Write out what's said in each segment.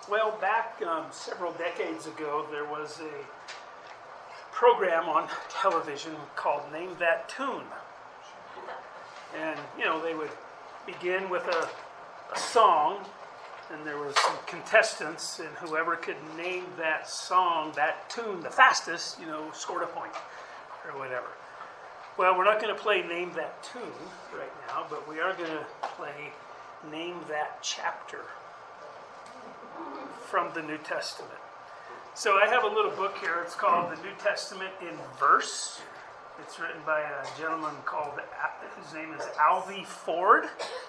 Well, back several decades ago, there was a program on television called Name That Tune. And, they would begin with a song, and there was some contestants, and whoever could name that song, that tune, the fastest, scored a point, or whatever. Well, we're not going to play Name That Tune right now, but we are going to play Name That Chapter from the New Testament. So I have a little book here. It's called The New Testament in Verse. It's written by a gentleman whose name is Alvy Ford.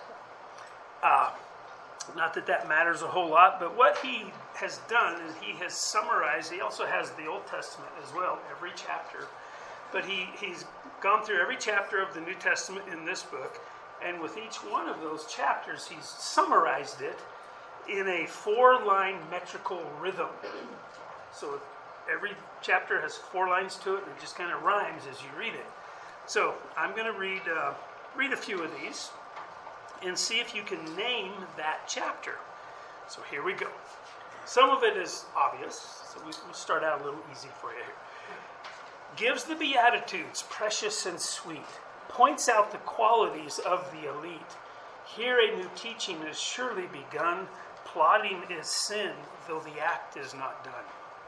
Not that matters a whole lot, but what he has done is he has summarized. He also has the Old Testament as well, every chapter. But he's gone through every chapter of the New Testament in this book, and with each one of those chapters, he's summarized it in a 4-line metrical rhythm. So every chapter has 4 lines to it, and it just kind of rhymes as you read it. So I'm going to read a few of these and see if you can name that chapter. So here we go. Some of it is obvious, so we'll start out a little easy for you here. Gives the Beatitudes, precious and sweet, points out the qualities of the elite. Here a new teaching is surely begun, plotting is sin, though the act is not done.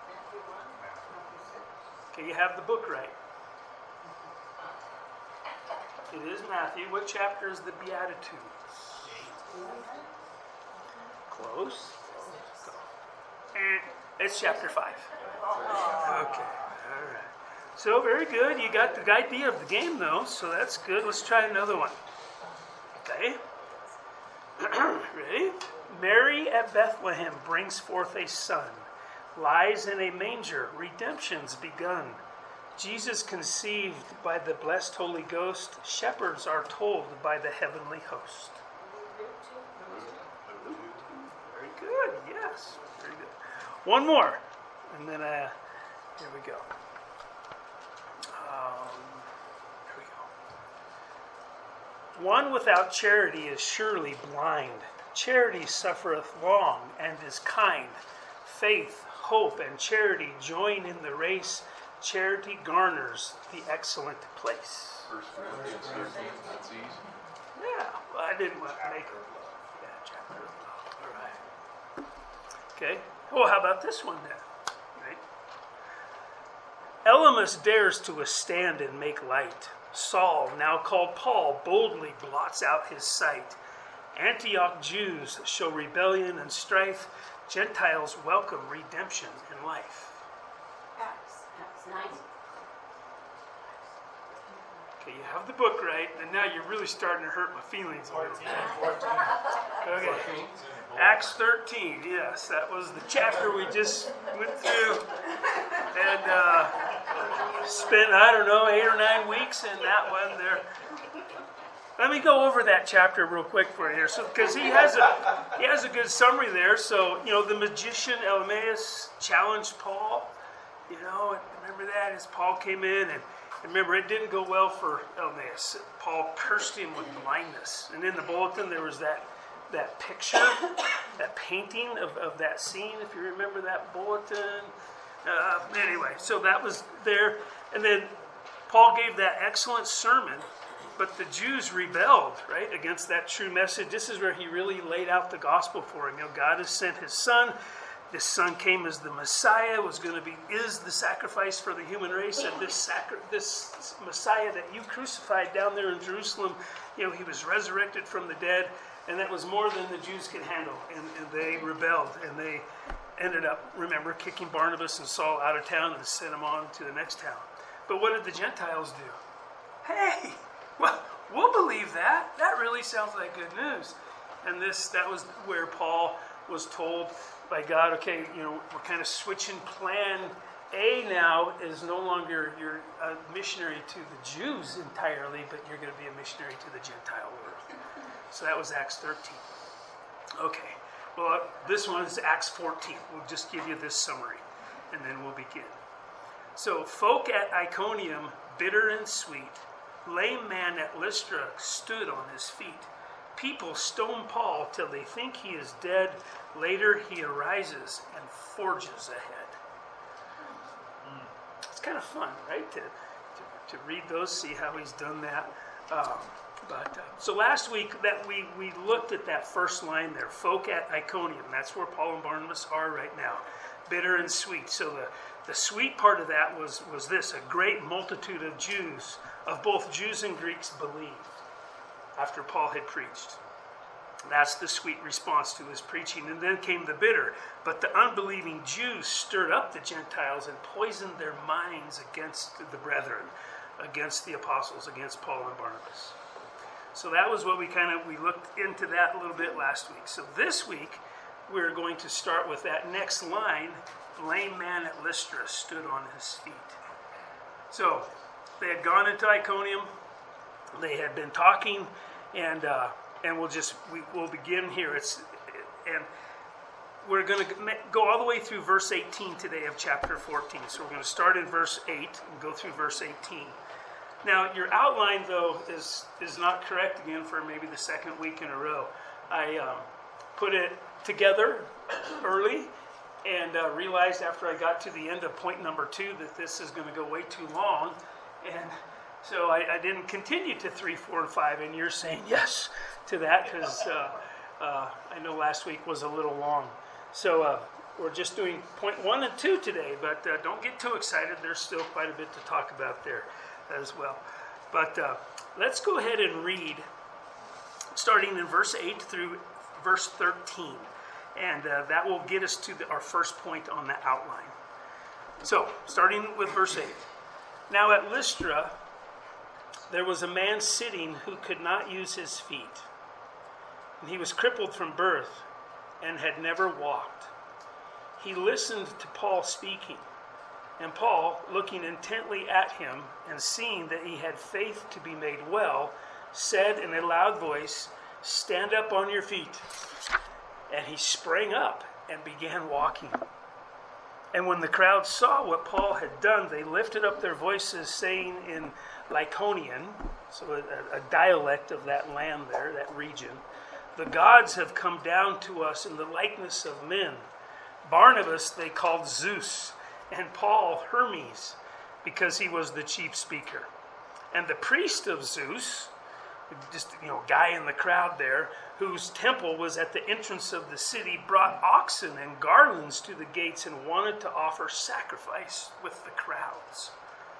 Okay, you have the book right. It is Matthew. What chapter is the Beatitudes? Close. And it's chapter 5. Okay, all right. So very good. You got the idea of the game, though, so that's good. Let's try another one. Okay. Ready? Mary at Bethlehem brings forth a son. Lies in a manger. Redemption's begun. Jesus conceived by the blessed Holy Ghost. Shepherds are told by the heavenly host. Very good. Yes. Very good. One more. And then here we go. Here we go. One without charity is surely blind. Charity suffereth long and is kind. Faith, hope, and charity join in the race. Charity garners the excellent place. Verse 13, that's easy. Yeah, well, I didn't want to make it. Yeah, chapter of love. All right. Okay. Well, how about this one then? Right? Elymas dares to withstand and make light. Saul, now called Paul, boldly blots out his sight. Antioch Jews show rebellion and strife. Gentiles welcome redemption and life. Acts 90. Okay, you have the book right, and now you're really starting to hurt my feelings a little bit. 14. Okay. Acts 13, yes, that was the chapter we just went through. And spent, 8 or 9 weeks in that one there. Let me go over that chapter real quick for you here, because he has a good summary there. So the magician Elymas challenged Paul. Remember that as Paul came in, and remember it didn't go well for Elymas. Paul cursed him with blindness, and in the bulletin there was that picture, that painting of that scene. If you remember that bulletin. Anyway, so that was there, and then Paul gave that excellent sermon. But the Jews rebelled, right, against that true message. This is where he really laid out the gospel for him. God has sent his son. This son came as the Messiah, is the sacrifice for the human race. And this Messiah that you crucified down there in Jerusalem, he was resurrected from the dead. And that was more than the Jews could handle. And they rebelled. And they ended up, remember, kicking Barnabas and Saul out of town and sent them on to the next town. But what did the Gentiles do? Hey! Well, we'll believe that. That really sounds like good news. And that was where Paul was told by God, okay, we're kind of switching plan. A now is no longer you're a missionary to the Jews entirely, but you're going to be a missionary to the Gentile world. So that was Acts 13. Okay. Well, this one is Acts 14. We'll just give you this summary, and then we'll begin. So, folk at Iconium, bitter and sweet, lame man at Lystra stood on his feet. people stone Paul till they think he is dead. Later he arises and forges ahead. It's kind of fun, right? To read those, see how he's done that. So last week that we looked at that first line there, folk at Iconium. That's where Paul and Barnabas are right now, bitter and sweet. So the sweet part of that was this: a great multitude of Jews, of both Jews and Greeks, believed after Paul had preached. That's the sweet response to his preaching. And then came the bitter. But the unbelieving Jews stirred up the Gentiles and poisoned their minds against the brethren, against the apostles, against Paul and Barnabas. So that was what we looked into that a little bit last week. So this week, we're going to start with that next line: lame man at Lystra stood on his feet. So they had gone into Iconium. They had been talking, and we'll begin here. And we're going to go all the way through verse 18 today of chapter 14. So we're going to start in verse 8 and go through verse 18. Now, your outline, though, is not correct again for maybe the second week in a row. I put it together early and realized after I got to the end of point number 2 that this is going to go way too long. And so I didn't continue to 3, 4, and 5. And you're saying yes to that because I know last week was a little long. So we're just doing point 1 and 2 today. But don't get too excited. There's still quite a bit to talk about there as well. But let's go ahead and read starting in verse 8 through verse 13. And that will get us to our first point on the outline. So, starting with verse 8. Now at Lystra, there was a man sitting who could not use his feet. And he was crippled from birth and had never walked. He listened to Paul speaking. And Paul, looking intently at him and seeing that he had faith to be made well, said in a loud voice, "Stand up on your feet." And he sprang up and began walking. And when the crowd saw what Paul had done, they lifted up their voices, saying in Lycaonian, so a dialect of that land there, that region, "The gods have come down to us in the likeness of men." Barnabas they called Zeus, and Paul Hermes, because he was the chief speaker. And the priest of Zeus, just guy in the crowd there, whose temple was at the entrance of the city, brought oxen and garlands to the gates and wanted to offer sacrifice with the crowds.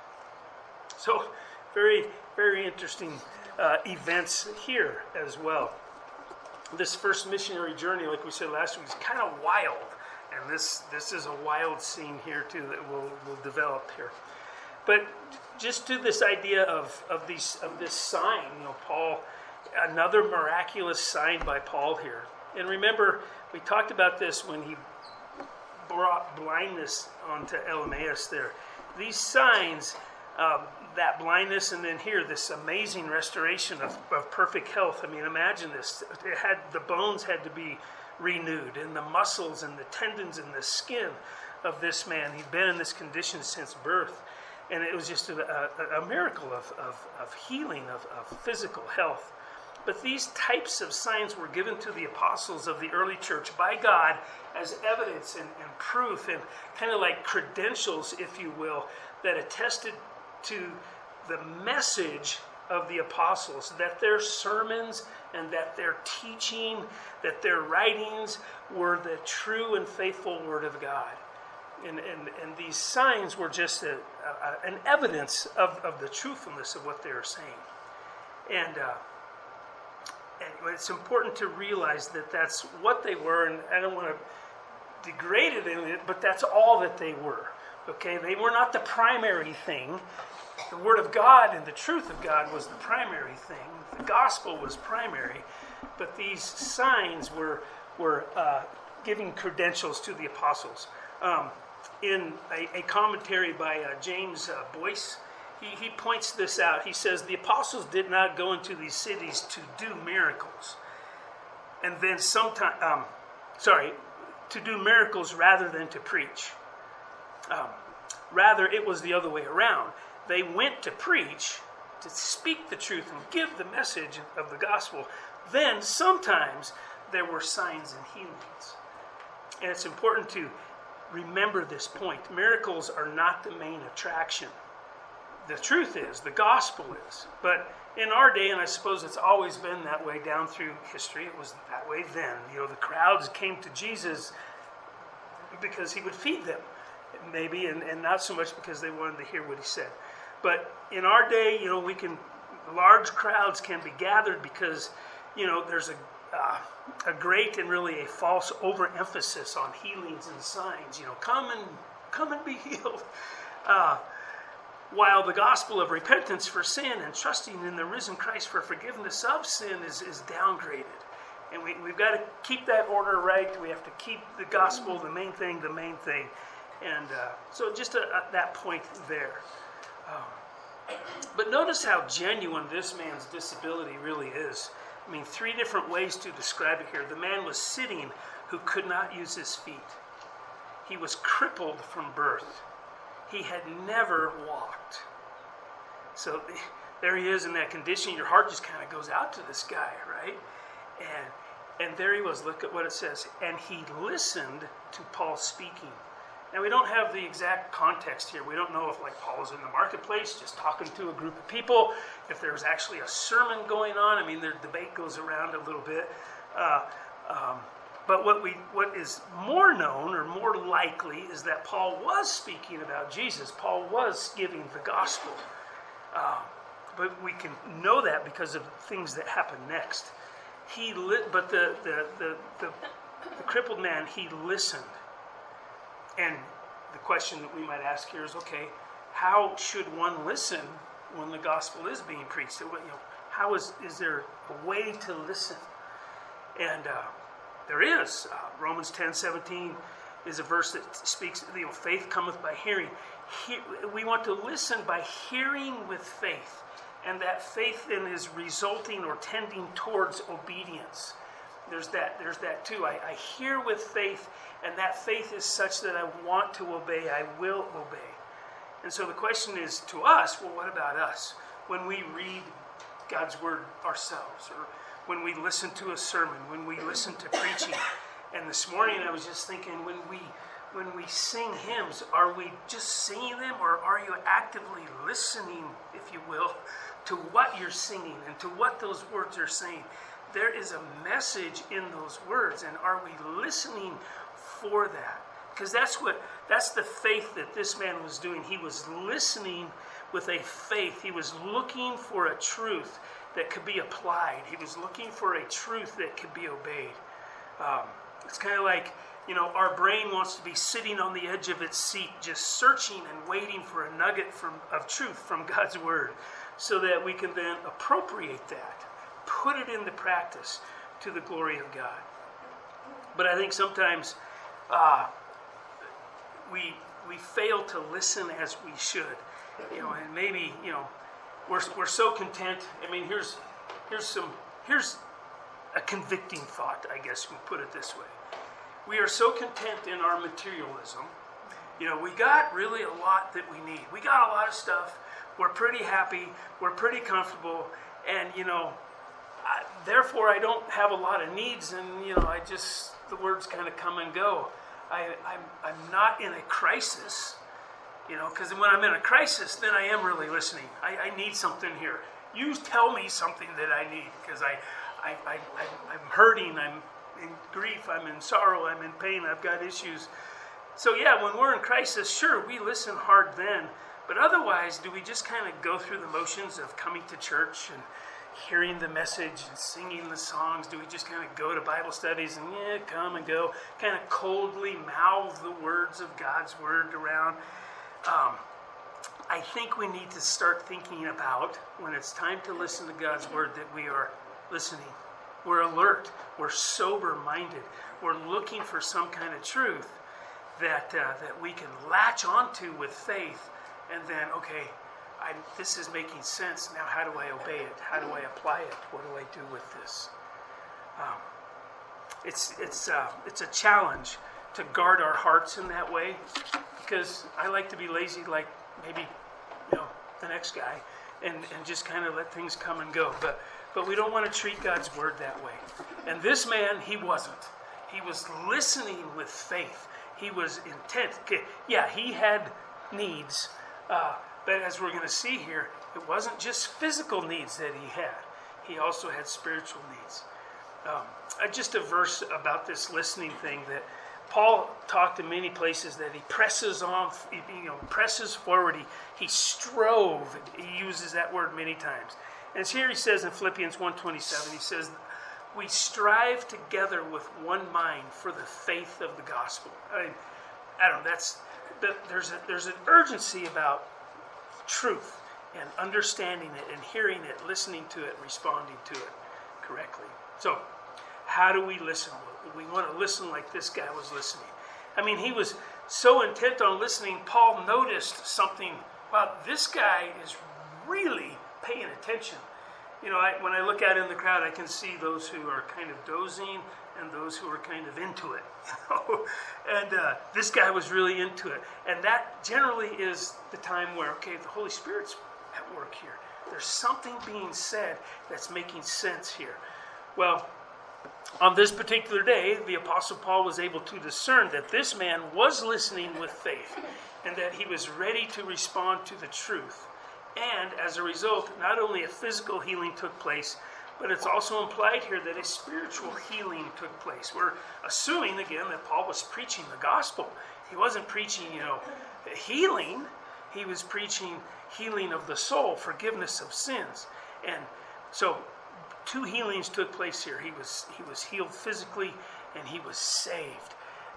So very, very interesting events here as well. This first missionary journey, like we said last week, is kind of wild. And this is a wild scene here too that we'll develop here. But just to this idea of this sign, Paul, another miraculous sign by Paul here. And remember, we talked about this when he brought blindness onto Elemaeus there. These signs, that blindness, and then here this amazing restoration of perfect health. I mean, imagine this. The bones had to be renewed, and the muscles and the tendons and the skin of this man. He'd been in this condition since birth, and it was just a miracle of healing, of physical health. But these types of signs were given to the apostles of the early church by God as evidence and proof, and kind of like credentials, if you will, that attested to the message of the apostles, that their sermons and that their teaching, that their writings were the true and faithful Word of God. And these signs were just an evidence of the truthfulness of what they were saying. And it's important to realize that that's what they were, and I don't want to degrade it, but that's all that they were. Okay, they were not the primary thing. The Word of God and the truth of God was the primary thing. The gospel was primary, but these signs were giving credentials to the apostles. In a commentary by James Boyce, he points this out. He says, the apostles did not go into these cities to do miracles. And then to do miracles rather than to preach. Rather, it was the other way around. They went to preach, to speak the truth and give the message of the gospel, Then sometimes there were signs and healings. And it's important to remember this point. Miracles are not the main attraction. The truth is, the gospel is. But in our day, and I suppose it's always been that way down through history, it was that way then. The crowds came to Jesus because he would feed them, maybe, and not so much because they wanted to hear what he said. But in our day, large crowds can be gathered because, there's a great and really a false overemphasis on healings and signs. Come and be healed. While the gospel of repentance for sin and trusting in the risen Christ for forgiveness of sin is downgraded. And we've got to keep that order right. We have to keep the gospel the main thing. And so just that point there. But notice how genuine this man's disability really is. 3 different ways to describe it here. The man was sitting who could not use his feet. He was crippled from birth. He had never walked. So there he is in that condition. Your heart just kind of goes out to this guy, right? And there he was. Look at what it says. And he listened to Paul speaking. Now, we don't have the exact context here. We don't know if, Paul is in the marketplace just talking to a group of people, if there's actually a sermon going on. Their debate goes around a little bit. But what is more known or more likely is that Paul was speaking about Jesus. Paul was giving the gospel. But we can know that because of things that happen next. But the crippled man, he listened. And the question that we might ask here is, okay, how should one listen when the gospel is being preached? How is there a way to listen? And there is. Romans 10:17 is a verse that speaks, faith cometh by hearing. We want to listen by hearing with faith. And that faith then is resulting or tending towards obedience. There's that too. I hear with faith, and that faith is such that I want to obey, I will obey. And so the question is to us, well, what about us? When we read God's word ourselves, or when we listen to a sermon, when we listen to preaching. And this morning I was just thinking, when we sing hymns, are we just singing them, or are you actively listening, if you will, to what you're singing and to what those words are saying? There is a message in those words, and are we listening for that? Because that's the faith that this man was doing. He was listening with a faith. He was looking for a truth that could be applied. He was looking for a truth that could be obeyed. It's kind of like, our brain wants to be sitting on the edge of its seat, just searching and waiting for a nugget of truth from God's word, so that we can then appropriate that, put it into practice to the glory of God. But I think sometimes we fail to listen as we should, and maybe we're so content. Here's a convicting thought, I guess we put it this way. We are so content in our materialism. We got really a lot that we need. We got a lot of stuff. We're pretty happy. We're pretty comfortable, and therefore I don't have a lot of needs, and the words kind of come and go. I'm not in a crisis, because when I'm in a crisis, then I am really listening. I need something here. You tell me something that I need, because I'm hurting, I'm in grief, I'm in sorrow, I'm in pain, I've got issues. So yeah, when we're in crisis, sure, we listen hard then, but otherwise, do we just kind of go through the motions of coming to church and hearing the message and singing the songs? Do we just kind of go to Bible studies and come and go, kind of coldly mouth the words of God's word around? I think we need to start thinking about, when it's time to listen to God's word, that we are listening. We're alert. We're sober-minded. We're looking for some kind of truth that we can latch onto with faith, and then, okay, this is making sense. Now, how do I obey it? How do I apply it? What do I do with this? It's a challenge to guard our hearts in that way, because I like to be lazy, like maybe the next guy, and just kind of let things come and go. but we don't want to treat God's word that way. And this man, he wasn't. He was listening with faith. He was intent. Okay, yeah, he had needs, but as we're going to see here, it wasn't just physical needs that he had. He also had spiritual needs. Just a verse about this listening thing that Paul talked in many places that he presses on, presses forward. He strove. He uses that word many times. And here he says in Philippians 1:27, he says, we strive together with one mind for the faith of the gospel. I don't know, there's an urgency about truth and understanding it and hearing it, listening to it, responding to it correctly. So, how do we listen? We want to listen like this guy was listening. I mean, he was so intent on listening, Paul noticed something. Wow, this guy is really paying attention. When I look out in the crowd, I can see those who are kind of dozing and those who are kind of into it. And this guy was really into it. And that generally is the time where, okay, the Holy Spirit's at work here. There's something being said that's making sense here. Well, on this particular day, the Apostle Paul was able to discern that this man was listening with faith and that he was ready to respond to the truth. And as a result, not only a physical healing took place, but it's also implied here that a spiritual healing took place. We're assuming, again, that Paul was preaching the gospel. He wasn't preaching, healing. He was preaching healing of the soul, forgiveness of sins. And so 2 healings took place here. He was healed physically, and he was saved.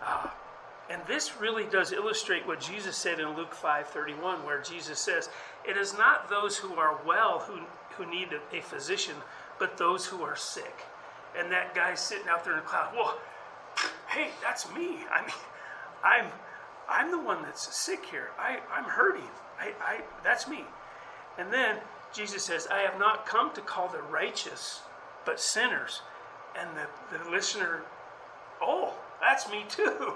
And this really does illustrate what Jesus said in Luke 5:31, where Jesus says, it is not those who are well who need a physician, but those who are sick. And that guy's sitting out there in the cloud. Well, hey, that's me. I mean, I'm the one that's sick here. I'm hurting. That's me. And then Jesus says, I have not come to call the righteous, but sinners. And the listener, oh, that's me too.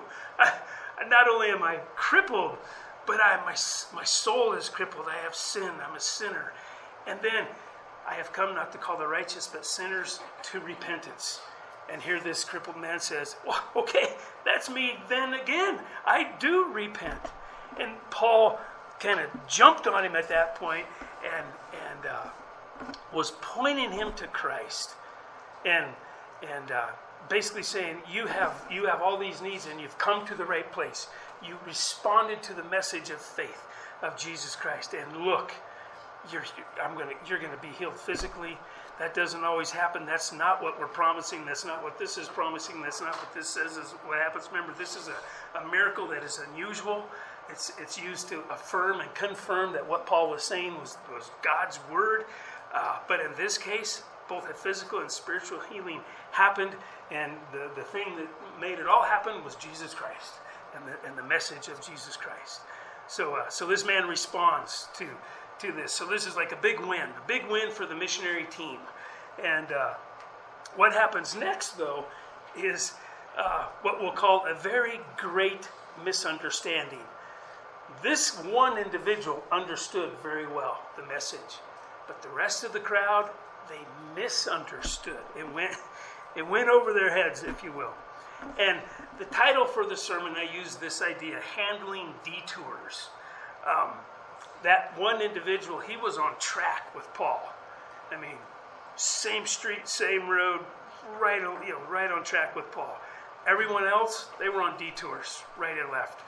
Not only am I crippled, but my soul is crippled. I have sinned. I'm a sinner. And then I have come not to call the righteous, but sinners to repentance. And here this crippled man says, well, okay, that's me then again. I do repent. And Paul kind of jumped on him at that point and was pointing him to Christ. And basically saying, you have all these needs and you've come to the right place. You responded to the message of faith of Jesus Christ. And look, you're going to be healed physically. That doesn't always happen. That's not what we're promising. That's not what this is promising. That's not what this says is what happens. Remember, this is a miracle that is unusual. It's used to affirm and confirm that what Paul was saying was God's word. But in this case, both a physical and spiritual healing happened, and the thing that made it all happen was Jesus Christ and the message of Jesus Christ. So this man responds to this. So this is like a big win for the missionary team. And what happens next, though, is what we'll call a very great misunderstanding. This one individual understood very well the message, but the rest of the crowd, they misunderstood. It went over their heads, if you will. And the title for the sermon, I use this idea, handling detours. That one individual, he was on track with Paul. I mean, same street, same road, right on track with Paul. Everyone else, they were on detours, right and left.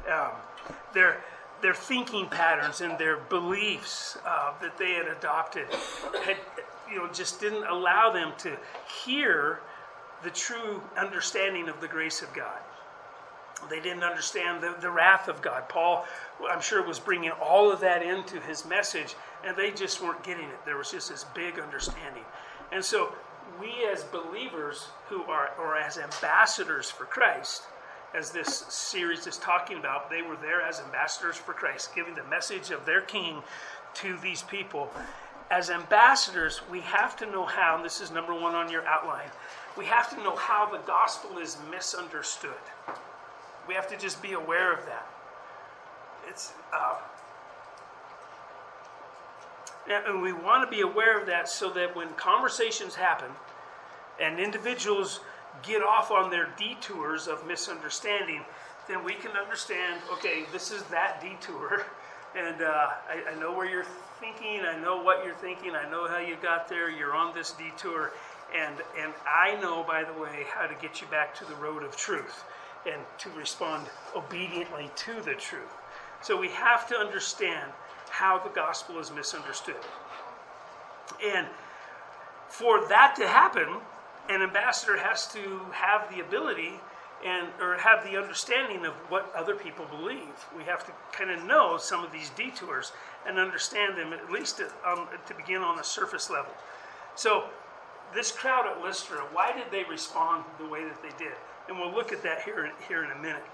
Their thinking patterns and their beliefs that they had adopted had, just didn't allow them to hear the true understanding of the grace of God. They didn't understand the wrath of God. Paul, I'm sure, was bringing all of that into his message, and they just weren't getting it. There was just this big understanding. And so we as believers who are, or as ambassadors for Christ, as this series is talking about, they were there as ambassadors for Christ, giving the message of their King to these people. As ambassadors, we have to know how, and this is number 1 on your outline, we have to know how the gospel is misunderstood. We have to just be aware of that. And we want to be aware of that so that when conversations happen and individuals get off on their detours of misunderstanding, then we can understand, okay, this is that detour. And I know where you're thinking. I know what you're thinking. I know how you got there. You're on this detour. And I know, by the way, how to get you back to the road of truth and to respond obediently to the truth. So we have to understand how the gospel is misunderstood. And for that to happen, an ambassador has to have the ability or have the understanding of what other people believe. We have to kind of know some of these detours and understand them, at least to begin on the surface level. So this crowd at Lystra, why did they respond the way that they did? And we'll look at that here in a minute.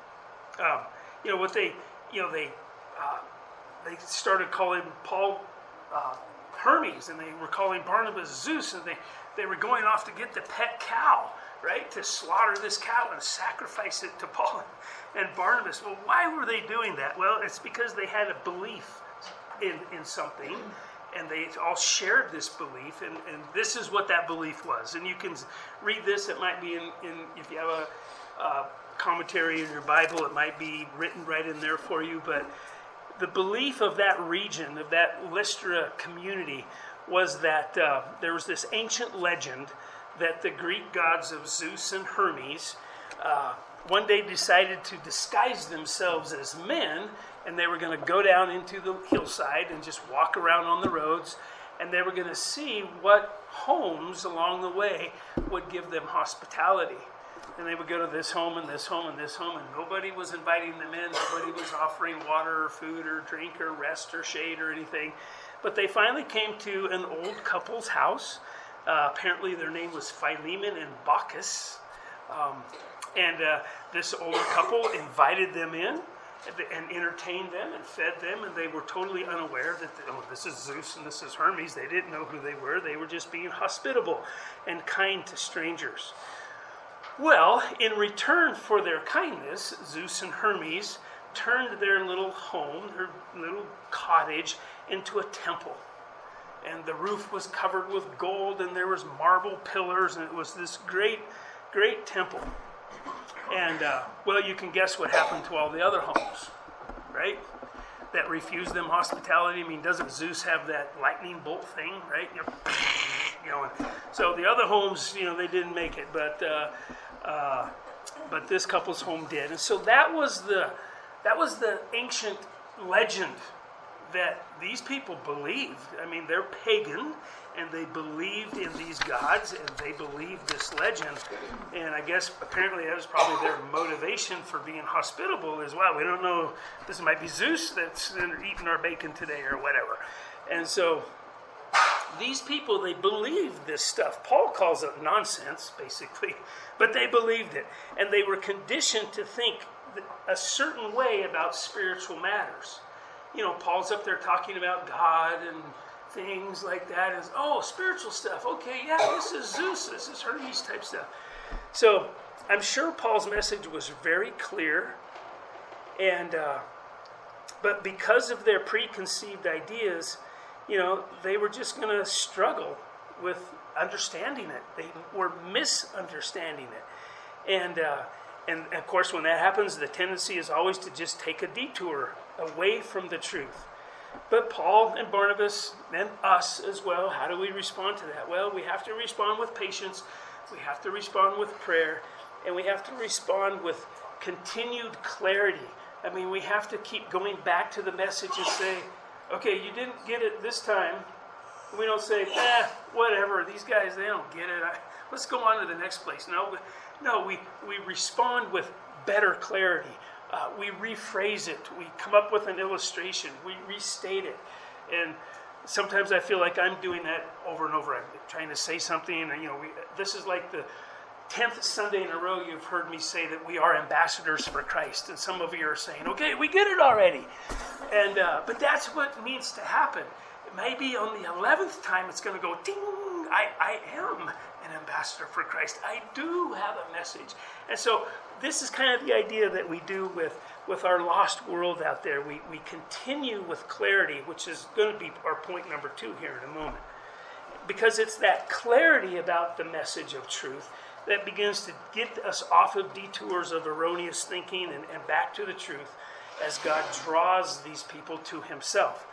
They started calling Paul Hermes, and they were calling Barnabas Zeus, and they were going off to get the pet cow, right? To slaughter this cow and sacrifice it to Paul and Barnabas. Well, why were they doing that? Well, it's because they had a belief in something, and they all shared this belief, and this is what that belief was. And you can read this. It might be in if you have a commentary in your Bible, it might be written right in there for you. But the belief of that region, of that Lystra community, was that there was this ancient legend that the Greek gods of Zeus and Hermes one day decided to disguise themselves as men, and they were going to go down into the hillside and just walk around on the roads, and they were going to see what homes along the way would give them hospitality. And they would go to this home and this home and this home, and nobody was inviting them in. Nobody was offering water or food or drink or rest or shade or anything. But they finally came to an old couple's house. Apparently their name was Philemon and Baucis. And this older couple invited them in and entertained them and fed them, and they were totally unaware that this is Zeus and this is Hermes. They didn't know who they were. They were just being hospitable and kind to strangers. Well, in return for their kindness, Zeus and Hermes turned their little home, their little cottage, into a temple. And the roof was covered with gold, and there was marble pillars, and it was this great, great temple. And, you can guess what happened to all the other homes, right? That refused them hospitality. I mean, doesn't Zeus have that lightning bolt thing, right? So the other homes, they didn't make it, but this couple's home did. And so that was the ancient legend that these people believed. I mean, they're pagan, and they believed in these gods, and they believed this legend. And I guess apparently that was probably their motivation for being hospitable as well. We don't know, this might be Zeus that's eating our bacon today or whatever. And so these people, they believed this stuff. Paul calls it nonsense, basically, but they believed it. And they were conditioned to think a certain way about spiritual matters. Paul's up there talking about God and things like that. And, spiritual stuff. Okay, yeah, this is Zeus, this is Hermes type stuff. So I'm sure Paul's message was very clear. And but because of their preconceived ideas, they were just going to struggle with understanding it. They were misunderstanding it. And of course, when that happens, the tendency is always to just take a detour away from the truth. But Paul and Barnabas, and us as well, how do we respond to that? Well, we have to respond with patience. We have to respond with prayer. And we have to respond with continued clarity. I mean, we have to keep going back to the message and say, okay, you didn't get it this time. We don't say, whatever, these guys, they don't get it. Let's go on to the next place. No, we respond with better clarity. We rephrase it. We come up with an illustration. We restate it. And sometimes I feel like I'm doing that over and over. I'm trying to say something, and this is like the 10th Sunday in a row you've heard me say that we are ambassadors for Christ. And some of you are saying, okay, we get it already. And but that's what needs to happen. Maybe on the 11th time it's going to go, ding, I am an ambassador for Christ. I do have a message. And so this is kind of the idea that we do with with our lost world out there, we continue with clarity, which is going to be our point number 2 here in a moment. Because it's that clarity about the message of truth that begins to get us off of detours of erroneous thinking and back to the truth as God draws these people to himself.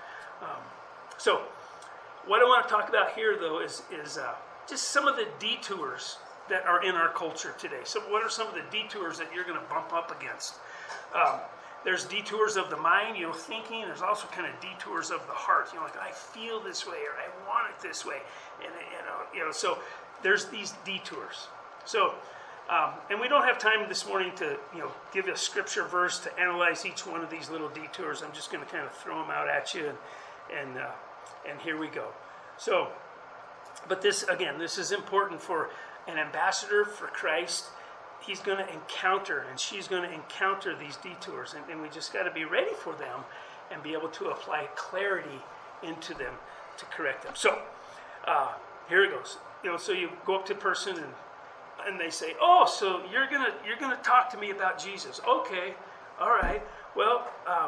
So what I want to talk about here, though, is just some of the detours that are in our culture today. So what are some of the detours that you're going to bump up against? There's detours of the mind, thinking. There's also kind of detours of the heart. Like, I feel this way, or I want it this way. And, so there's these detours. So, and we don't have time this morning to, give a scripture verse to analyze each one of these little detours. I'm just going to kind of throw them out at you, and here we go. So, but this is important for an ambassador for Christ. He's going to encounter, and she's going to encounter these detours, and we just got to be ready for them and be able to apply clarity into them to correct them. So, here it goes. So you go up to a person and they say, "Oh, so you're gonna talk to me about Jesus?" Okay, all right. Well,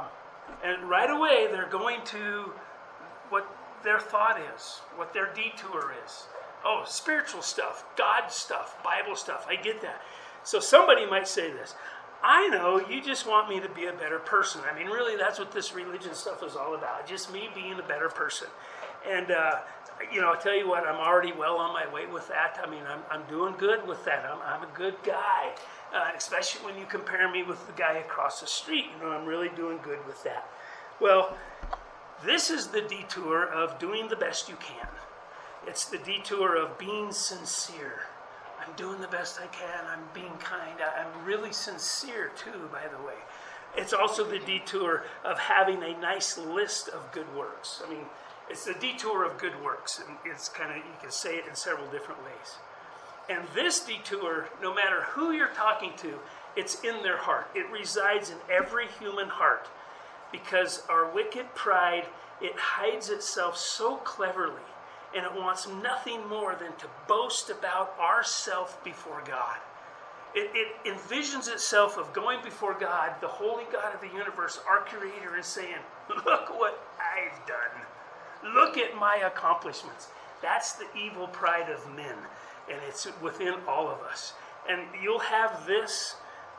and right away they're going to what their thought is, what their detour is. Oh, spiritual stuff, God stuff, Bible stuff. I get that. So somebody might say this: I know you just want me to be a better person. I mean, really, that's what this religion stuff is all about. Just me being a better person. And, I'll tell you what, I'm already well on my way with that. I mean, I'm doing good with that. I'm a good guy, especially when you compare me with the guy across the street. I'm really doing good with that. Well, this is the detour of doing the best you can. It's the detour of being sincere. I'm doing the best I can. I'm being kind. I'm really sincere too, by the way. It's also the detour of having a nice list of good works. I mean, it's the detour of good works. And it's kind of, you can say it in several different ways. And this detour, no matter who you're talking to, it's in their heart. It resides in every human heart. Because our wicked pride, it hides itself so cleverly. And it wants nothing more than to boast about ourself before God. It envisions itself of going before God, the holy God of the universe, our creator, and saying, "Look what I've done. Look at my accomplishments." That's the evil pride of men. And it's within all of us. And you'll have this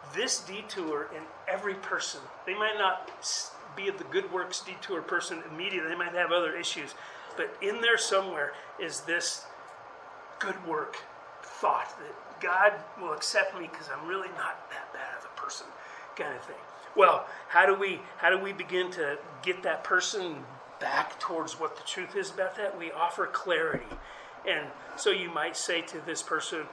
detour in every person. They might not be the good works detour person immediately. They might have other issues. But in there somewhere is this good work thought that God will accept me because I'm really not that bad of a person, kind of thing. Well, how do we begin to get that person back towards what the truth is about that? We offer clarity. And so you might say to this person,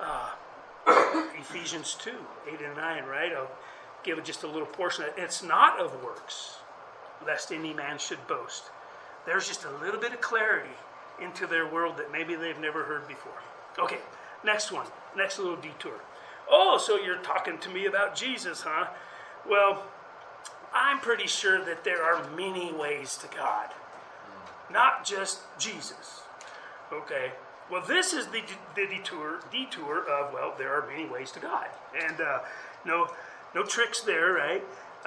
Ephesians 2, 8 and 9, right? I'll give it just a little portion. It's not of works, lest any man should boast. There's just a little bit of clarity into their world that maybe they've never heard before. Okay, next one. Next little detour. Oh, so you're talking to me about Jesus, huh? Well, I'm pretty sure that there are many ways to God. Not just Jesus. Okay. Well, this is the detour of, well, there are many ways to God. And no tricks there, right?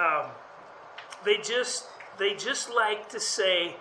They just like to say,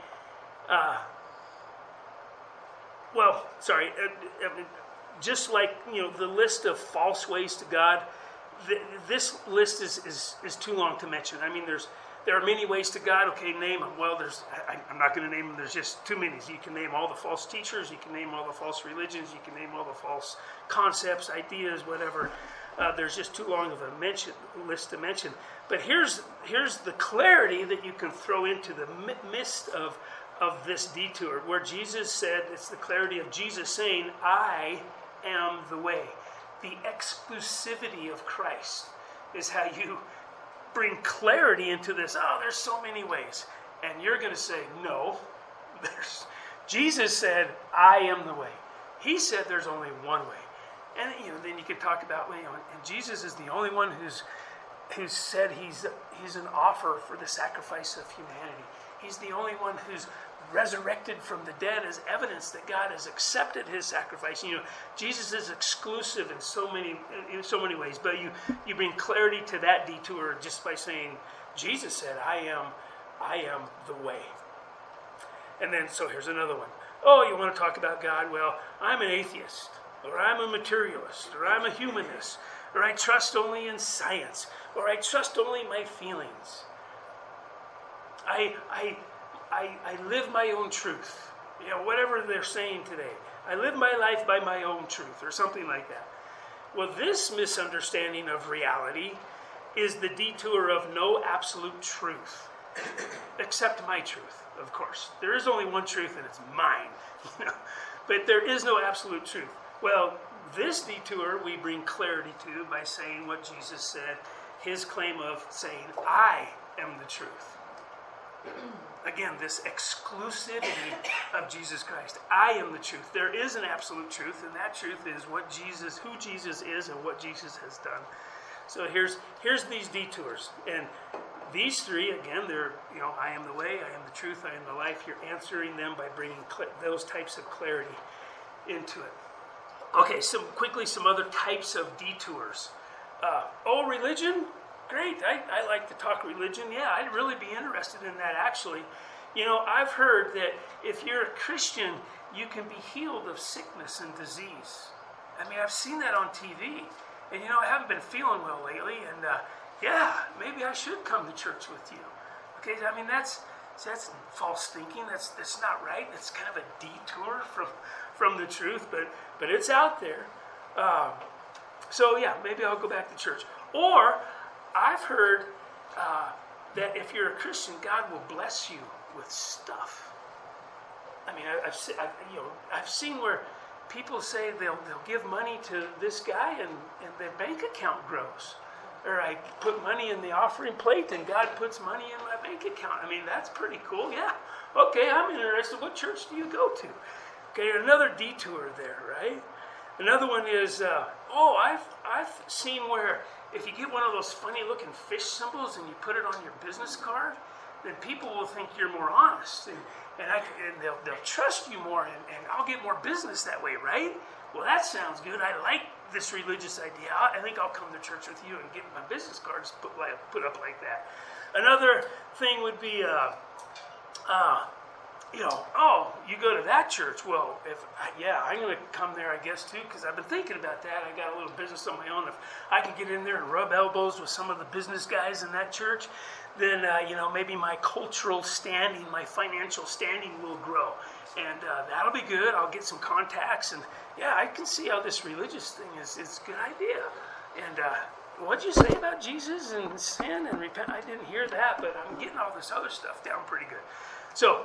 just like, the list of false ways to God, this list is too long to mention. I mean, there are many ways to God. Okay, name them. Well, I'm not going to name them. There's just too many. You can name all the false teachers. You can name all the false religions. You can name all the false concepts, ideas, whatever. There's just too long of a list to mention. But here's the clarity that you can throw into the midst of this detour, where Jesus said, it's the clarity of Jesus saying, "I am the way." The exclusivity of Christ is how you bring clarity into this. Oh, there's so many ways. And you're going to say, no. Jesus said, "I am the way." He said there's only one way. And then you could talk about, and Jesus is the only one who's said he's an offer for the sacrifice of humanity. He's the only one who's resurrected from the dead as evidence that God has accepted his sacrifice. Jesus is exclusive in so many ways, but you bring clarity to that detour just by saying, Jesus said, I am the way. And then, so here's another one. Oh, you want to talk about God? Well, I'm an atheist, or I'm a materialist, or I'm a humanist, or I trust only in science, or I trust only my feelings. I live my own truth. Whatever they're saying today. I live my life by my own truth, or something like that. Well, this misunderstanding of reality is the detour of no absolute truth, except my truth, of course. There is only one truth, and it's mine. But there is no absolute truth. Well, this detour we bring clarity to by saying what Jesus said, his claim of saying, I am the truth. Again, this exclusivity of Jesus Christ. I am the truth. There is an absolute truth, and that truth is who Jesus is and what Jesus has done. So here's these detours. And these three, again, they're, I am the way, I am the truth, I am the life. You're answering them by bringing those types of clarity into it. Okay, some other types of detours. Religion? Great, I like to talk religion. Yeah, I'd really be interested in that, actually. I've heard that if you're a Christian, you can be healed of sickness and disease. I mean, I've seen that on TV. And, I haven't been feeling well lately. And, maybe I should come to church with you. Okay, I mean, that's false thinking. That's not right. It's kind of a detour from the truth. But it's out there. Maybe I'll go back to church. Or I've heard that if you're a Christian, God will bless you with stuff. I mean, I've seen where people say they'll give money to this guy and their bank account grows. Or I put money in the offering plate and God puts money in my bank account. I mean, that's pretty cool. Yeah. Okay, I'm interested. What church do you go to? Okay, another detour there, right? Another one is, I've seen where if you get one of those funny looking fish symbols and you put it on your business card, then people will think you're more honest and they'll trust you more and I'll get more business that way, right? Well, that sounds good. I like this religious idea. I think I'll come to church with you and get my business cards put up like that. Another thing would be, you go to that church. Well, I'm going to come there, I guess, too, because I've been thinking about that. I got a little business on my own. If I can get in there and rub elbows with some of the business guys in that church, then, maybe my cultural standing, my financial standing will grow. And that'll be good. I'll get some contacts. And, I can see how this religious thing is a good idea. And what'd you say about Jesus and sin and repent? I didn't hear that, but I'm getting all this other stuff down pretty good. So,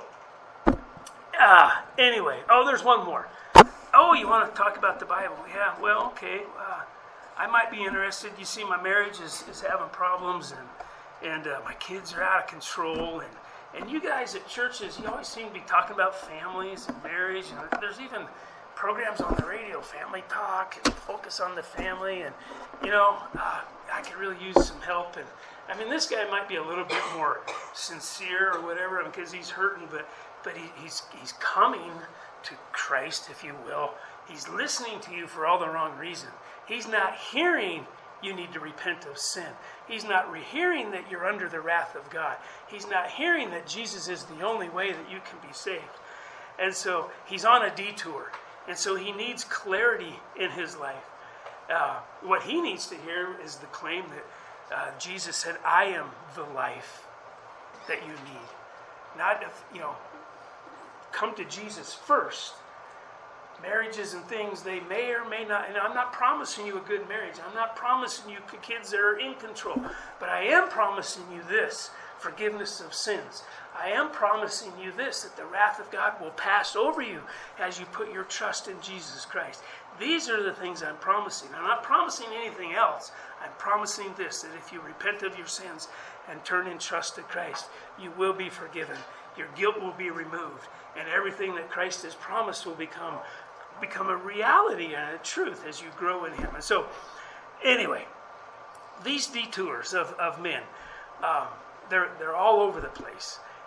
anyway, there's one more. You want to talk about the Bible? Yeah, well, okay. I might be interested. You see, my marriage is having problems, and my kids are out of control. And you guys at churches, you always seem to be talking about families and marriage. And there's even programs on the radio, Family Talk, and Focus on the Family. And, I could really use some help. And, I mean, this guy might be a little bit more sincere or whatever because he's hurting, but he's coming to Christ, if you will. He's listening to you for all the wrong reason. He's not hearing you need to repent of sin. He's not hearing that you're under the wrath of God. He's not hearing that Jesus is the only way that you can be saved. And so he's on a detour. And so he needs clarity in his life. What he needs to hear is the claim that Jesus said, I am the life that you need. Not, come to Jesus first. Marriages and things, they may or may not, and I'm not promising you a good marriage. I'm not promising you kids that are in control. But I am promising you this, forgiveness of sins. I am promising you this, that the wrath of God will pass over you as you put your trust in Jesus Christ. These are the things I'm promising. I'm not promising anything else. I'm promising this, that if you repent of your sins and turn in trust to Christ, you will be forgiven. Your guilt will be removed. And everything that Christ has promised will become a reality and a truth as you grow in him. And so, anyway, these detours of men, they're all over the place.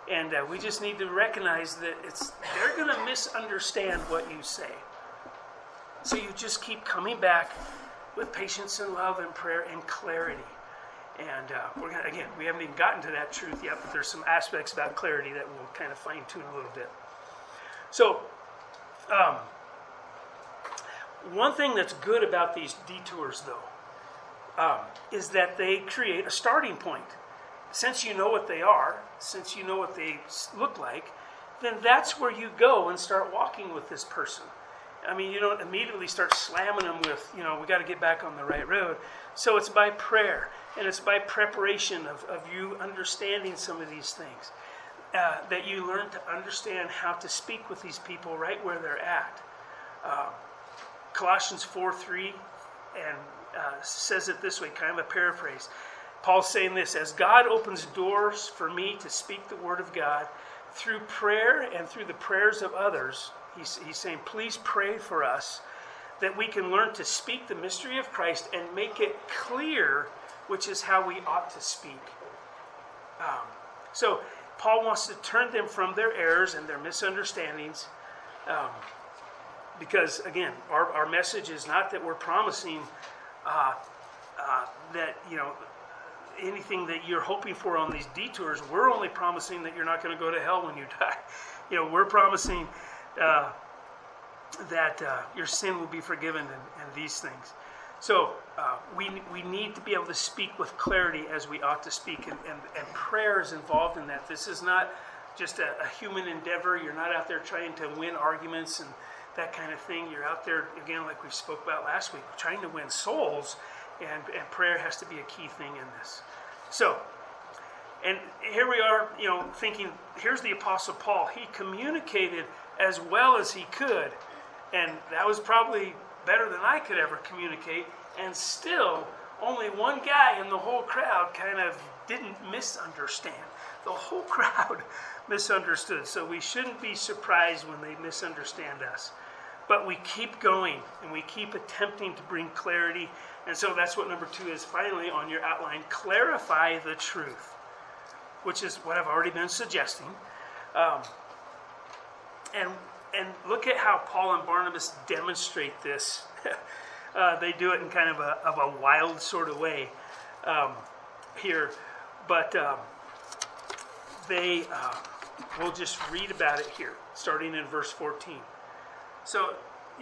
And we just need to recognize that they're going to misunderstand what you say. So you just keep coming back with patience and love and prayer and clarity. And we're gonna, again, we haven't even gotten to that truth yet, but there's some aspects about clarity that we'll kind of fine tune a little bit. So, one thing that's good about these detours, though, is that they create a starting point. Since you know what they are, since you know what they look like, then that's where you go and start walking with this person. I mean, you don't immediately start slamming them with, we got to get back on the right road. So it's by prayer, and it's by preparation of you understanding some of these things, that you learn to understand how to speak with these people right where they're at. Colossians 4:3 and says it this way, kind of a paraphrase. Paul's saying this: as God opens doors for me to speak the word of God through prayer and through the prayers of others, he's saying, please pray for us that we can learn to speak the mystery of Christ and make it clear, which is how we ought to speak. So Paul wants to turn them from their errors and their misunderstandings, because, again, our message is not that we're promising that, anything that you're hoping for on these detours. We're only promising that you're not going to go to hell when you die. We're promising that your sin will be forgiven and these things. So we need to be able to speak with clarity as we ought to speak, and prayer is involved in that. This is not just a human endeavor. You're not out there trying to win arguments and that kind of thing. You're out there, again, like we spoke about last week, trying to win souls, and prayer has to be a key thing in this. So, and here we are, thinking, here's the Apostle Paul. He communicated as well as he could, and that was probably better than I could ever communicate, and still only one guy in the whole crowd kind of didn't misunderstand. The whole crowd misunderstood, so we shouldn't be surprised when they misunderstand us. But we keep going, and we keep attempting to bring clarity, and so that's what number 2 is finally on your outline. Clarify the truth, which is what I've already been suggesting. And look at how Paul and Barnabas demonstrate this. They do it in kind of a wild sort of way here. But we'll just read about it here, starting in verse 14. So,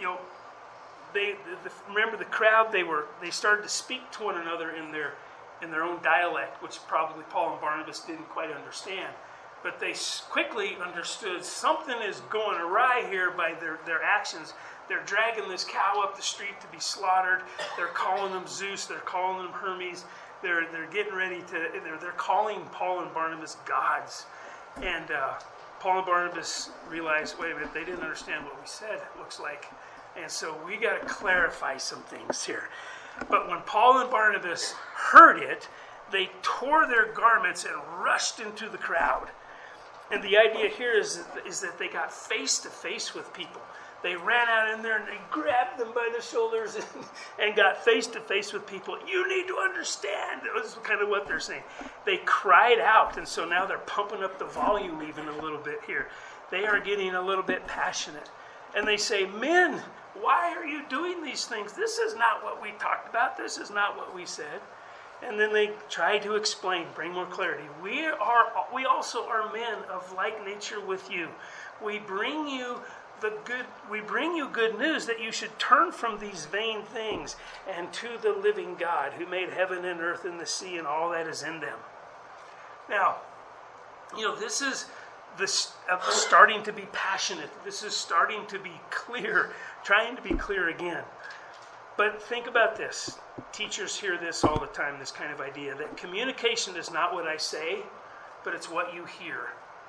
remember the crowd, they started to speak to one another in their own dialect, which probably Paul and Barnabas didn't quite understand. But they quickly understood something is going awry here by their actions. They're dragging this cow up the street to be slaughtered. They're calling them Zeus. They're calling them Hermes. They're getting ready to. They're calling Paul and Barnabas gods. And Paul and Barnabas realized, wait a minute, they didn't understand what we said, it looks like. And so we got to clarify some things here. But when Paul and Barnabas heard it, they tore their garments and rushed into the crowd. And the idea here is that they got face to face with people. They ran out in there and they grabbed them by the shoulders and got face to face with people. You need to understand. That was kind of what they're saying. They cried out, and so now they're pumping up the volume even a little bit here. They are getting a little bit passionate. And they say, men, why are you doing these things? This is not what we talked about. This is not what we said. And then they try to explain, bring more clarity. We also are men of like nature with you. We bring you good news that you should turn from these vain things and to the living God who made heaven and earth and the sea and all that is in them. Now, this is starting to be passionate. This is starting to be clear, trying to be clear again. But think about this. Teachers hear this all the time, this kind of idea, that communication is not what I say, but it's what you hear.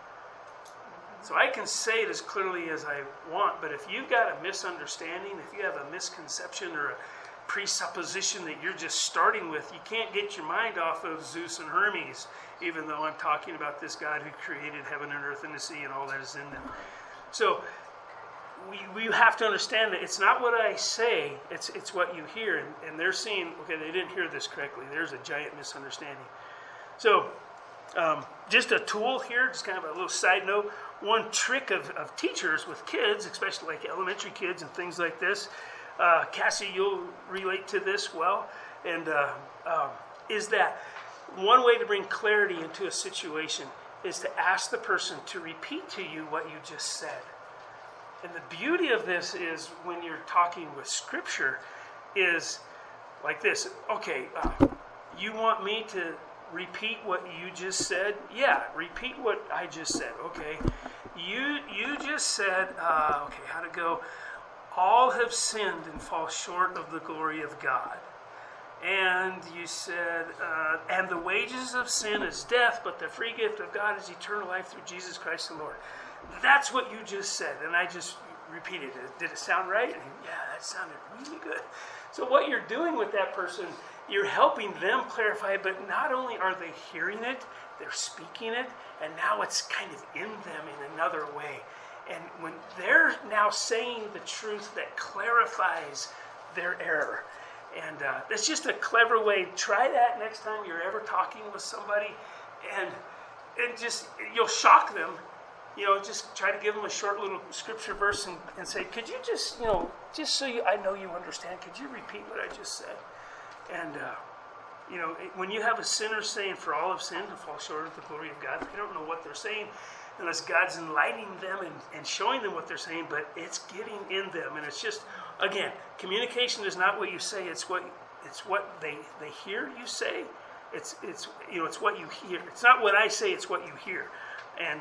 So I can say it as clearly as I want, but if you've got a misunderstanding, if you have a misconception or a presupposition that you're just starting with, you can't get your mind off of Zeus and Hermes, even though I'm talking about this God who created heaven and earth and the sea and all that is in them. So we have to understand that it's not what I say, it's what you hear. And they're seeing, okay, they didn't hear this correctly. There's a giant misunderstanding. So Just a tool here, just kind of a little side note. One trick of teachers with kids, especially like elementary kids and things like this, Cassie, you'll relate to this well, and is that one way to bring clarity into a situation is to ask the person to repeat to you what you just said. And the beauty of this is when you're talking with Scripture is like this. Okay, you want me to repeat what you just said? Yeah, repeat what I just said. Okay, you just said, okay, how'd it go? All have sinned and fall short of the glory of God. And you said, and the wages of sin is death, but the free gift of God is eternal life through Jesus Christ the Lord. That's what you just said, and I just repeated it. Did it sound right? And yeah, that sounded really good. So what you're doing with that person, you're helping them clarify, but not only are they hearing it, they're speaking it, and now it's kind of in them in another way. And when they're now saying the truth that clarifies their error. And that's just a clever way. Try that next time you're ever talking with somebody, and just, you'll shock them. Just try to give them a short little scripture verse and say, could you just, just so I know you understand, could you repeat what I just said? And, when you have a sinner saying, for all have sinned and fall short of the glory of God, they don't know what they're saying unless God's enlightening them and showing them what they're saying, but it's getting in them. And it's just, again, communication is not what you say, it's what they hear you say. It's what you hear. It's not what I say, it's what you hear. And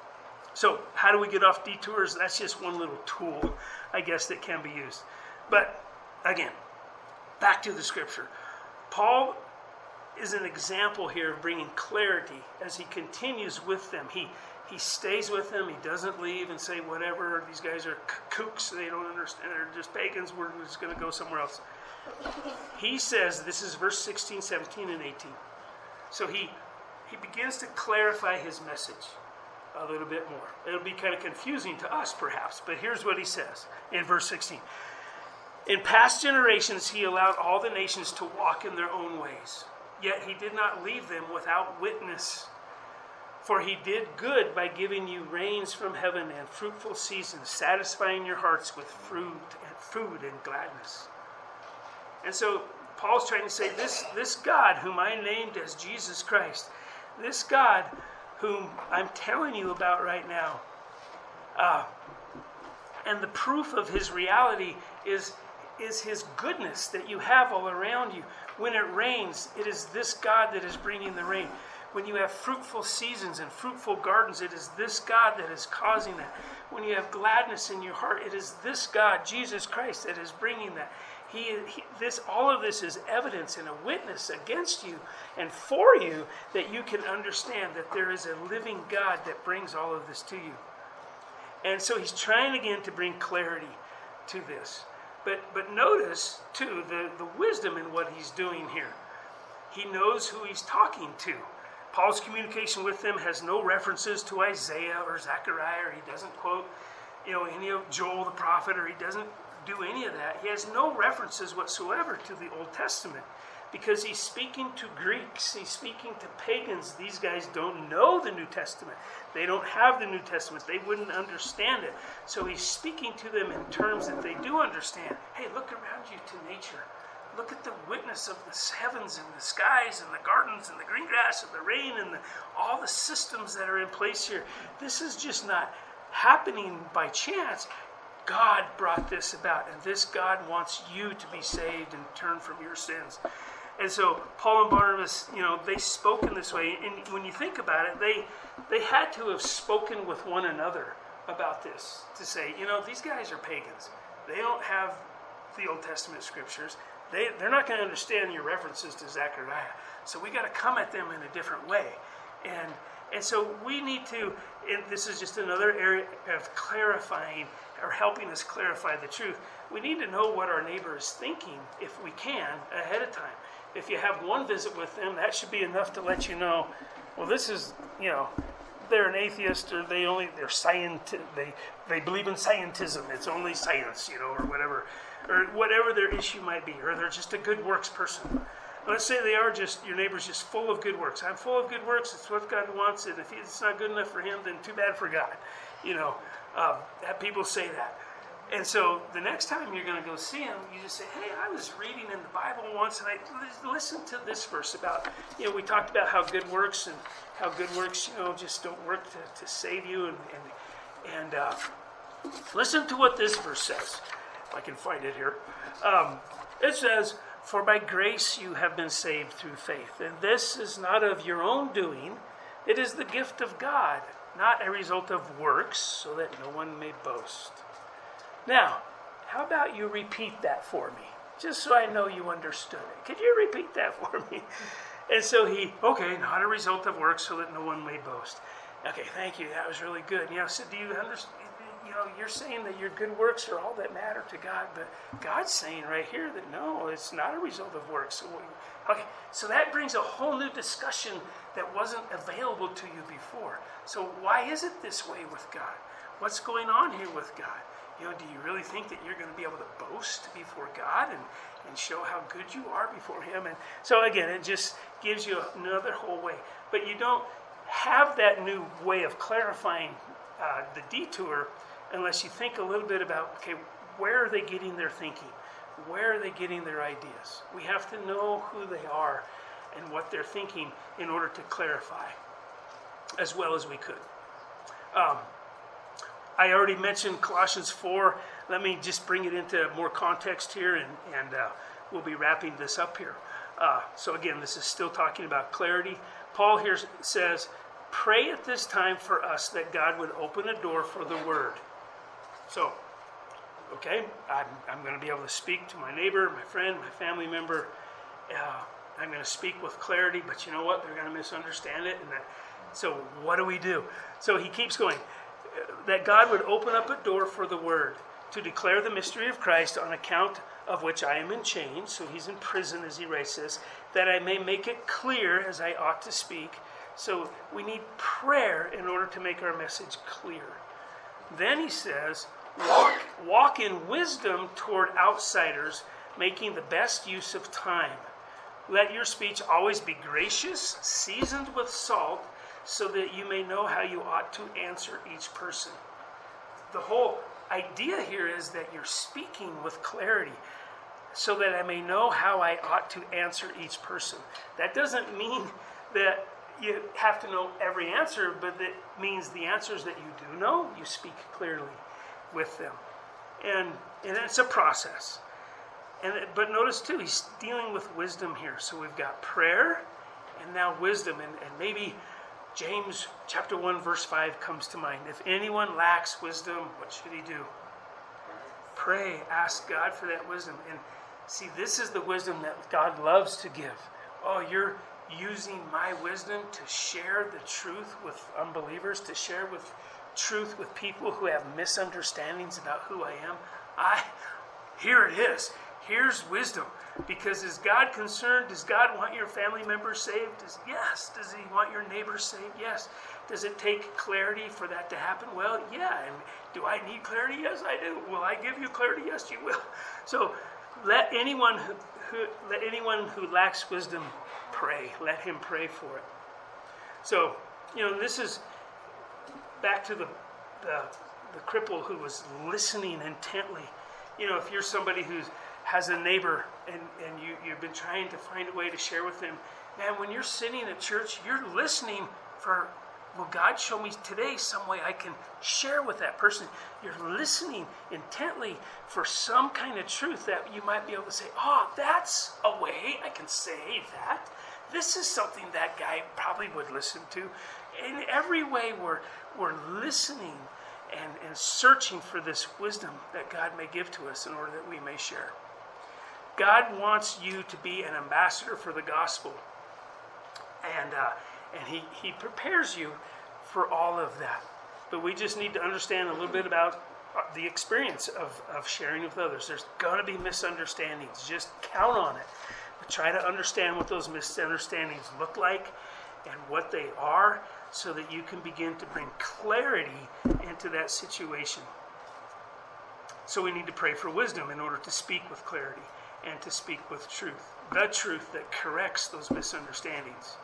so how do we get off detours? That's just one little tool, I guess, that can be used. But again, back to the Scripture. Paul is an example here of bringing clarity as he continues with them. He stays with them. He doesn't leave and say, whatever, these guys are kooks, they don't understand, they're just pagans, we're just going to go somewhere else. He says, this is verse 16, 17, and 18. So he begins to clarify his message a little bit more. It'll be kind of confusing to us, perhaps, but here's what he says in verse 16. In past generations, he allowed all the nations to walk in their own ways, yet he did not leave them without witness. For he did good by giving you rains from heaven and fruitful seasons, satisfying your hearts with food and gladness. And so Paul's trying to say, this God whom I named as Jesus Christ, this God whom I'm telling you about right now, and the proof of his reality is his goodness that you have all around you. When it rains, it is this God that is bringing the rain. When you have fruitful seasons and fruitful gardens, it is this God that is causing that. When you have gladness in your heart, it is this God, Jesus Christ, that is bringing that. All of this is evidence and a witness against you and for you that you can understand that there is a living God that brings all of this to you. And so he's trying again to bring clarity to this. But notice, too, the wisdom in what he's doing here. He knows who he's talking to. Paul's communication with them has no references to Isaiah or Zechariah, or he doesn't quote, any of Joel the prophet, or he doesn't do any of that. He has no references whatsoever to the Old Testament because he's speaking to Greeks. He's speaking to pagans. These guys don't know the New Testament. They don't have the New Testament. They wouldn't understand it. So he's speaking to them in terms that they do understand. Hey, look around you to nature. Look at the witness of the heavens and the skies and the gardens and the green grass and the rain and all the systems that are in place here. This is just not happening by chance. God brought this about, and this God wants you to be saved and turn from your sins. And so Paul and Barnabas, they spoke in this way. And when you think about it, they had to have spoken with one another about this to say, these guys are pagans. They don't have the Old Testament scriptures. They're not going to understand your references to Zechariah. So we got to come at them in a different way. And so we need to, and this is just another area of clarifying or helping us clarify the truth. We need to know what our neighbor is thinking, if we can, ahead of time. If you have one visit with them, that should be enough to let you know, well, this is, they're an atheist, or they believe in scientism. It's only science, or whatever their issue might be, or they're just a good works person. Let's say they are just, your neighbor's just full of good works. I'm full of good works. It's what God wants. And if it's not good enough for him, then too bad for God. That people say that. And so the next time you're going to go see him, you just say, hey, I was reading in the Bible once, and I listened to this verse about, we talked about how good works and how good works, just don't work to save you. And listen to what this verse says, if I can find it here. It says, for by grace you have been saved through faith. And this is not of your own doing. It is the gift of God, not a result of works, so that no one may boast. Now, how about you repeat that for me? Just so I know you understood it. Could you repeat that for me? And so not a result of works, so that no one may boast. Okay, thank you. That was really good. So do you understand? You're saying that your good works are all that matter to God, but God's saying right here that no, it's not a result of works. So that brings a whole new discussion that wasn't available to you before. So why is it this way with God? What's going on here with God? Do you really think that you're going to be able to boast before God and show how good you are before him? And so again, it just gives you another whole way. But you don't have that new way of clarifying the detour unless you think a little bit about, okay, where are they getting their thinking? Where are they getting their ideas? We have to know who they are and what they're thinking in order to clarify as well as we could. I already mentioned Colossians 4. Let me just bring it into more context here, and we'll be wrapping this up here. So again, this is still talking about clarity. Paul here says, pray at this time for us that God would open a door for the word. So, okay, I'm going to be able to speak to my neighbor, my friend, my family member. I'm going to speak with clarity, but you know what? They're going to misunderstand it. So what do? So he keeps going. That God would open up a door for the word to declare the mystery of Christ, on account of which I am in chains. So he's in prison as he writes this, that I may make it clear as I ought to speak. So we need prayer in order to make our message clear. Then he says, walk in wisdom toward outsiders, making the best use of time. Let your speech always be gracious, seasoned with salt, so that you may know how you ought to answer each person. The whole idea here is that you're speaking with clarity, so that I may know how I ought to answer each person. That doesn't mean that you have to know every answer, but it means the answers that you do know, you speak clearly with them. And it's a process. But notice too, he's dealing with wisdom here. So we've got prayer and now wisdom. And maybe James chapter 1 verse 5 comes to mind. If anyone lacks wisdom, what should he do? Pray, ask God for that wisdom. And see, this is the wisdom that God loves to give. Oh, you're using my wisdom to share the truth with unbelievers, to share with truth with people who have misunderstandings about who I am. Here it is. Here's wisdom. Because is God concerned? Does God want your family members saved? Yes. Does he want your neighbors saved? Yes. Does it take clarity for that to happen? Well, yeah. And do I need clarity? Yes, I do. Will I give you clarity? Yes, you will. So let anyone who lacks wisdom pray. Let him pray for it. So, this is back to the cripple who was listening intently. If you're somebody who has a neighbor and you've been trying to find a way to share with them, man, when you're sitting at church, you're listening for, will God show me today some way I can share with that person? You're listening intently for some kind of truth that you might be able to say, oh, that's a way I can say that. This is something that guy probably would listen to. In every way, we're listening and searching for this wisdom that God may give to us in order that we may share. God wants you to be an ambassador for the gospel. And he prepares you for all of that. But we just need to understand a little bit about the experience of sharing with others. There's going to be misunderstandings. Just count on it. But try to understand what those misunderstandings look like and what they are, so that you can begin to bring clarity into that situation. So we need to pray for wisdom in order to speak with clarity and to speak with truth. the truth that corrects those misunderstandings.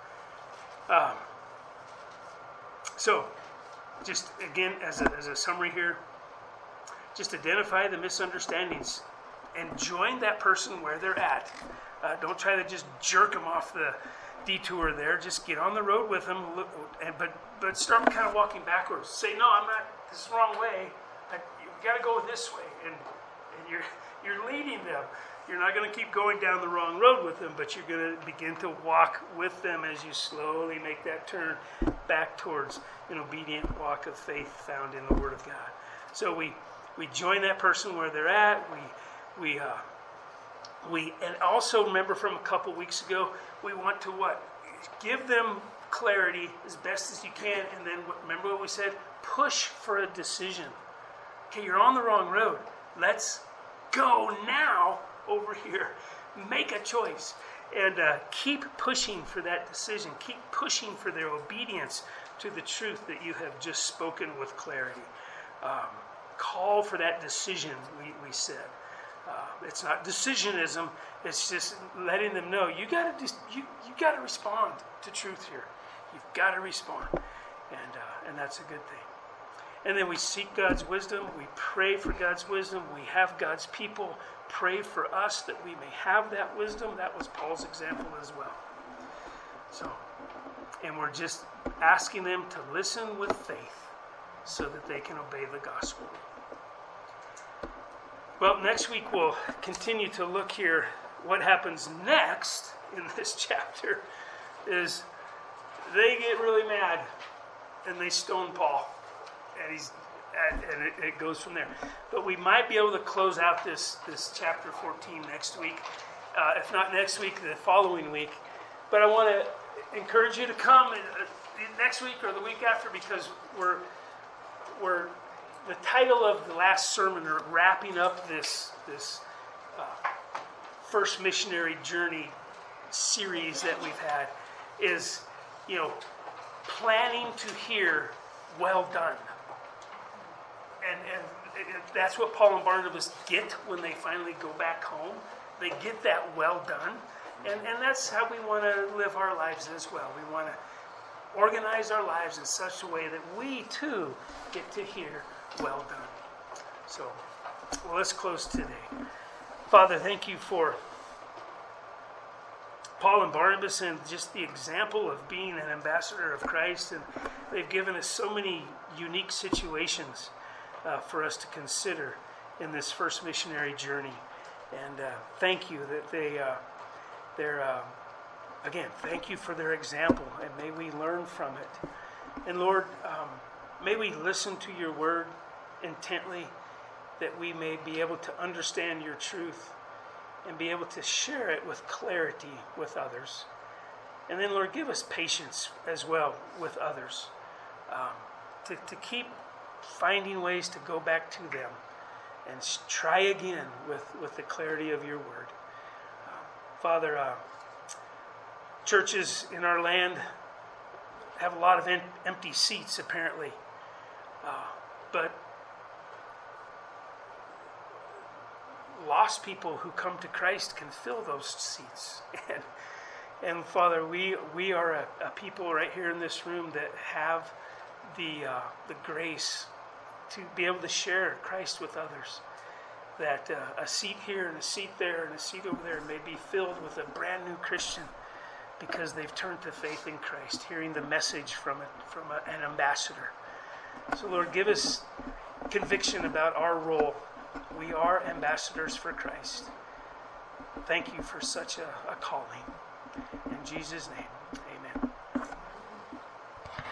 So, just again, as a summary here, just identify the misunderstandings and join that person where they're at. Don't try to just jerk them off the detour there. Just get on the road with them, but start kind of walking backwards. Say, no, I'm not. This is the wrong way. You got to go this way, and you're leading them. You're not going to keep going down the wrong road with them, but you're going to begin to walk with them as you slowly make that turn back towards an obedient walk of faith found in the Word of God. So we join that person where they're at. And also remember from a couple weeks ago, we want to what? Give them clarity as best as you can, and then remember what we said? Push for a decision. Okay, you're on the wrong road. Let's go now over here. Make a choice. And keep pushing for that decision. Keep pushing for their obedience to the truth that you have just spoken with clarity. Call for that decision, we said. It's not decisionism. It's just letting them know you got to respond to truth here. You've got to respond, and that's a good thing. And then we seek God's wisdom. We pray for God's wisdom. We have God's people pray for us that we may have that wisdom. That was Paul's example as well. So, and we're just asking them to listen with faith so that they can obey the gospel. Well, next week we'll continue to look here. What happens next in this chapter is they get really mad and they stone Paul. And it goes from there. But we might be able to close out this chapter 14 next week. If not next week, the following week. But I want to encourage you to come next week or the week after, because we're the title of the last sermon, or wrapping up this first missionary journey series that we've had, is planning to hear well done. And that's what Paul and Barnabas get when they finally go back home. They get that well done. And that's how we want to live our lives as well. We want to organize our lives in such a way that we too get to hear well done. So, let's close today. Father, thank you for Paul and Barnabas and just the example of being an ambassador of Christ. And they've given us so many unique situations for us to consider in this first missionary journey. And thank you that thank you for their example, and may we learn from it. And Lord, may we listen to your word intently, that we may be able to understand your truth and be able to share it with clarity with others. And then, Lord, give us patience as well with others, to keep finding ways to go back to them and try again with the clarity of your word. Father, churches in our land have a lot of empty seats, apparently. But lost people who come to Christ can fill those seats. And Father, we are a people right here in this room that have the grace to be able to share Christ with others. That a seat here and a seat there and a seat over there may be filled with a brand new Christian because they've turned to faith in Christ, hearing the message from an ambassador. So Lord, give us conviction about our role. We are ambassadors for Christ. Thank you for such a calling. In Jesus' name.